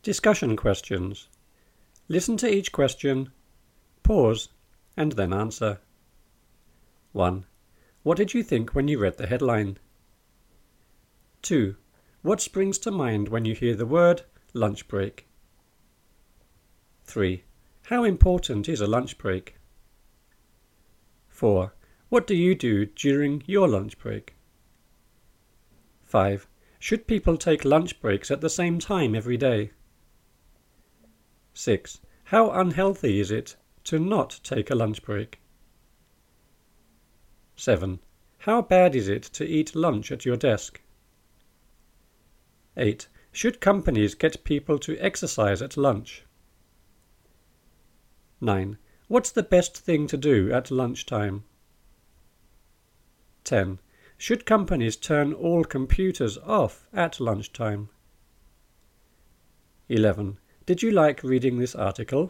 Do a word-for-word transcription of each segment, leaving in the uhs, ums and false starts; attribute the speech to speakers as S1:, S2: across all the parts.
S1: Discussion questions. Listen to each question, pause, and then answer. one. What did you think when you read the headline? two. What springs to mind when you hear the word lunch break? three. How important is a lunch break? four. What do you do during your lunch break? five. Should people take lunch breaks at the same time every day? six. How unhealthy is it to not take a lunch break? seven. How bad is it to eat lunch at your desk? eight. Should companies get people to exercise at lunch? nine. What's the best thing to do at lunchtime? ten. Should companies turn all computers off at lunchtime? eleven. Did you like reading this article?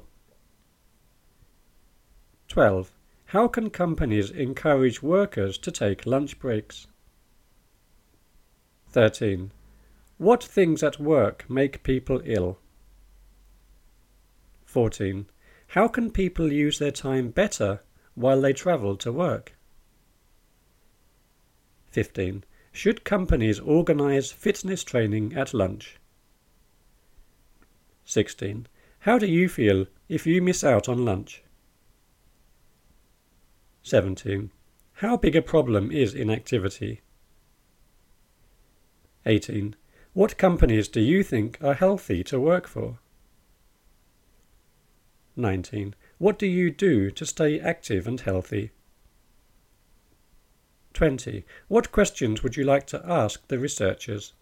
S1: twelve. How can companies encourage workers to take lunch breaks? thirteen. What things at work make people ill? fourteen. How can people use their time better while they travel to work? fifteen. Should companies organize fitness training at lunch? sixteen. How do you feel if you miss out on lunch? seventeen. How big a problem is inactivity? eighteen. What companies do you think are healthy to work for? nineteen. What do you do to stay active and healthy? twenty. What questions would you like to ask the researchers?